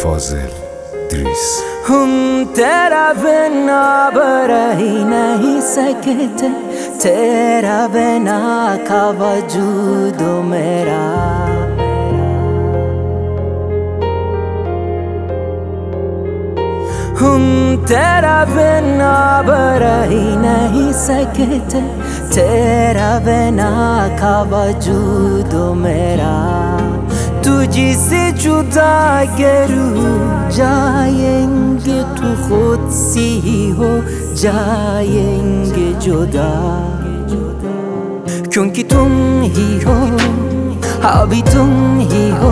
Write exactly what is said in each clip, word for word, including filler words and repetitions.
फाजिल द्रिस। हम तेरा बिना रह ही नहीं सकते, तेरा बिना का वजूद मेरा। हम तेरा बिना रह ही नहीं सकते, तेरा बिना का वजूद मेरा। तुझसे जुदा करूँ जाएंगे तो खुद से ही हो जाएंगे जुदा, क्योंकि तुम ही हो अभी तुम ही हो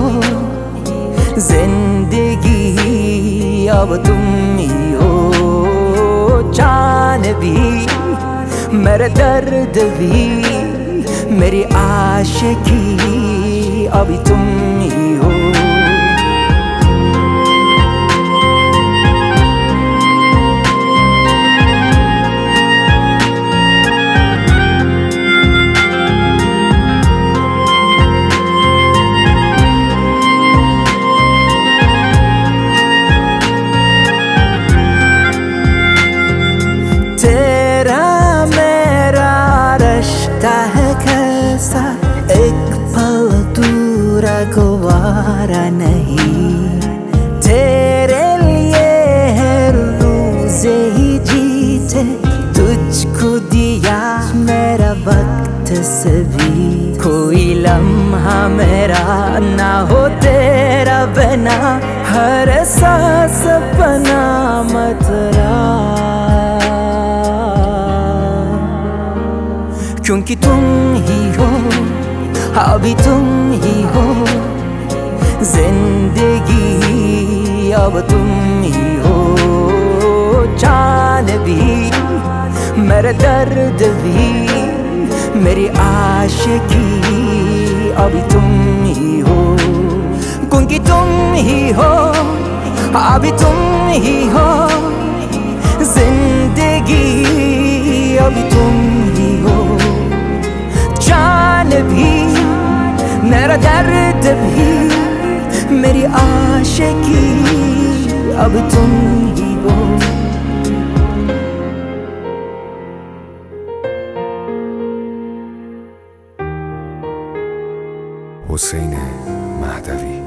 जिंदगी, अब तुम ही हो जान भी मेरा दर्द भी मेरी आशिकी, अभी तुम ही हो। तेरा मेरा रिश्ता है कैसा, एक पल दूरा गवारा नहीं। तेरे लिए हर रोज़ ही जीते, तुझको दिया मेरा वक्त सभी। कोई लम्हा मेरा ना हो तेरा बिना, हर सांस बना मतरा, क्योंकि तुम ही हो अभी तुम ही हो जिंदगी, अब तुम ही हो जान भी मेरा दर्द भी मेरी आशिकी, अभी तुम ही हो। क्योंकि तुम ही हो अभी तुम ही हो जिंदगी, अभी तुम ही हो जान भी मेरा दर्द भी मेरी आशिकी, अब तुम ही हो। حسین مهدوی